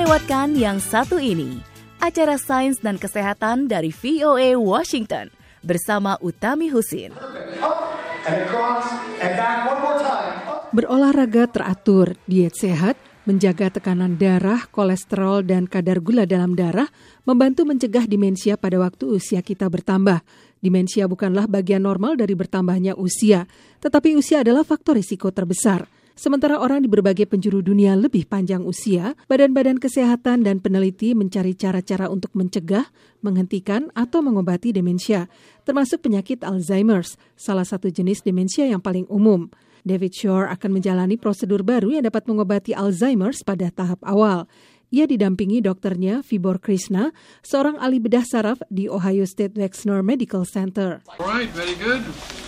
lewatkan yang satu ini, acara Sains dan Kesehatan dari VOA Washington bersama Utami Husin. Berolahraga teratur, diet sehat, menjaga tekanan darah, kolesterol, dan kadar gula dalam darah membantu mencegah demensia pada waktu usia kita bertambah. Demensia bukanlah bagian normal dari bertambahnya usia, tetapi usia adalah faktor risiko terbesar. Sementara orang di berbagai penjuru dunia lebih panjang usia, badan-badan kesehatan dan peneliti mencari cara-cara untuk mencegah, menghentikan, atau mengobati demensia, termasuk penyakit Alzheimer's, salah satu jenis demensia yang paling umum. David Shore akan menjalani prosedur baru yang dapat mengobati Alzheimer's pada tahap awal. Ia didampingi dokternya Vibor Krishna, seorang ahli bedah saraf di Ohio State Wexner Medical Center. Alright, very good.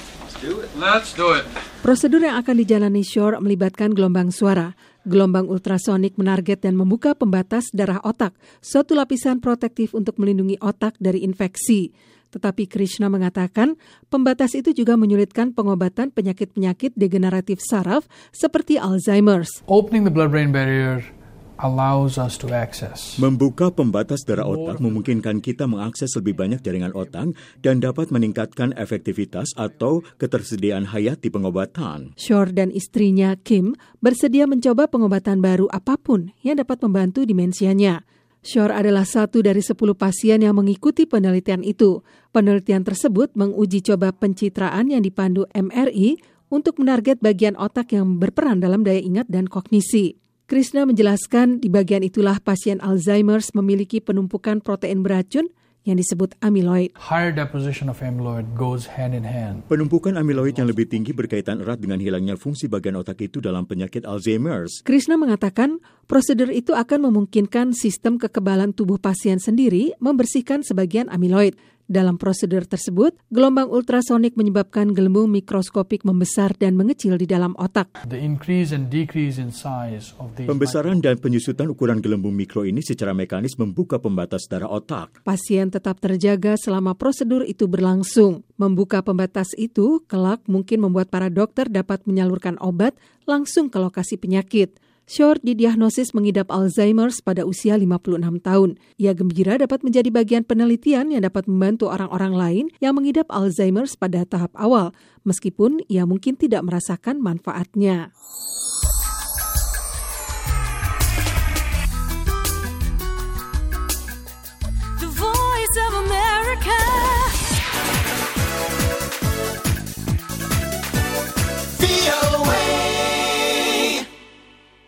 Let's do it. Prosedur yang akan dijalani Shore melibatkan gelombang suara. Gelombang ultrasonik menarget dan membuka pembatas darah otak, suatu lapisan protektif untuk melindungi otak dari infeksi. Tetapi Krishna mengatakan, pembatas itu juga menyulitkan pengobatan penyakit-penyakit degeneratif saraf seperti Alzheimer's. Opening the blood-brain barrier allows us to access. Membuka pembatas darah otak memungkinkan kita mengakses lebih banyak jaringan otak dan dapat meningkatkan efektivitas atau ketersediaan hayati pengobatan. Shore dan istrinya Kim bersedia mencoba pengobatan baru apapun yang dapat membantu demensianya. Shore adalah satu dari 10 pasien yang mengikuti penelitian itu. Penelitian tersebut menguji coba pencitraan yang dipandu MRI untuk menarget bagian otak yang berperan dalam daya ingat dan kognisi. Krishna menjelaskan di bagian itulah pasien Alzheimer's memiliki penumpukan protein beracun yang disebut amyloid. Higher deposition of amyloid goes hand in hand. Penumpukan amyloid yang lebih tinggi berkaitan erat dengan hilangnya fungsi bagian otak itu dalam penyakit Alzheimer's. Krishna mengatakan prosedur itu akan memungkinkan sistem kekebalan tubuh pasien sendiri membersihkan sebagian amyloid. Dalam prosedur tersebut, gelombang ultrasonik menyebabkan gelembung mikroskopik membesar dan mengecil di dalam otak. The increase and decrease in size of these Pembesaran dan penyusutan ukuran gelembung mikro ini secara mekanis membuka pembatas darah otak. Pasien tetap terjaga selama prosedur itu berlangsung. Membuka pembatas itu kelak mungkin membuat para dokter dapat menyalurkan obat langsung ke lokasi penyakit. Shore didiagnosis mengidap Alzheimer's pada usia 56 tahun. Ia gembira dapat menjadi bagian penelitian yang dapat membantu orang-orang lain yang mengidap Alzheimer's pada tahap awal, meskipun ia mungkin tidak merasakan manfaatnya.